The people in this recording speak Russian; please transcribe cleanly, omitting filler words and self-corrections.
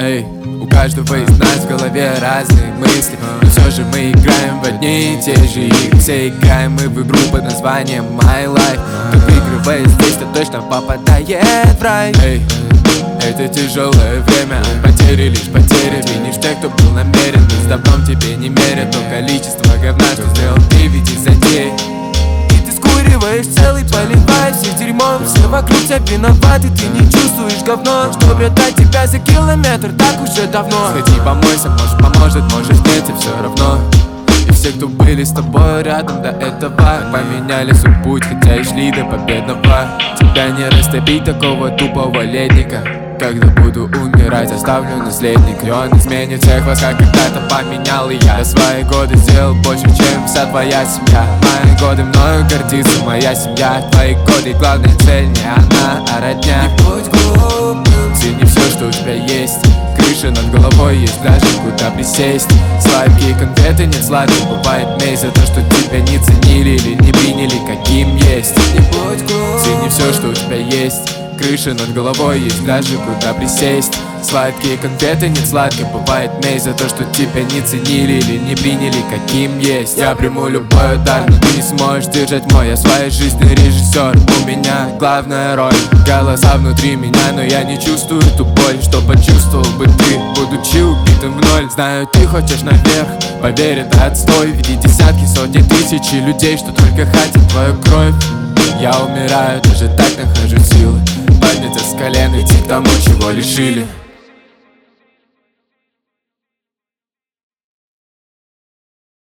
Эй, у каждого из нас в голове разные мысли, но все же мы играем в одни и те же игры. Все играем мы в игру под названием My Life. Кто выигрывает здесь, то точно попадает в рай. Эй, это тяжелое время, потери лишь потери. Винишь тех, кто был намерен, быть с добром тебе не мерят то количество говна, что сделал ты, ведь из затей. Скуриваешь целый, поливаешь все дерьмом. Все вокруг тебя виноваты, ты не чувствуешь говно. Чтобы отдать тебя за километр, так уже давно. Сходи помойся, может поможет, может нет, и все равно. И все, кто были с тобой рядом до этого, поменяли свой путь, хотя и шли до победного. Тебя не растопить, такого тупого летника. Когда буду умирать, оставлю наследника. И он изменит всех вас, как когда-то поменял и я. За свои годы сделал больше, чем вся твоя семья. Мои годы мною гордится моя семья. Твои годы главная цель не она, а родня. Не будь глупым, цени все, что у тебя есть. Крыша над головой есть, даже куда присесть. Сладкие конфеты, нет сладких, бывает месть за то, что тебя не ценили или не приняли, каким есть. Не будь глупым, цени все, что у тебя есть. Крыша над головой есть, даже куда присесть. Сладкие конфеты, нет сладких, бывает месть за то, что тебя не ценили или не приняли, каким есть. Я приму любой удар, но ты не сможешь держать мой. Я своей жизни режиссер, у меня главная роль. Голоса внутри меня, но я не чувствую ту боль, что почувствовал бы ты, будучи убитым в ноль. Знаю, ты хочешь наверх, поверь, это отстой. Види десятки, сотни, тысячи людей, что только хотят твою кровь. Я умираю, даже так нахожу силы подняться с колен, идти к тому, чего лишили.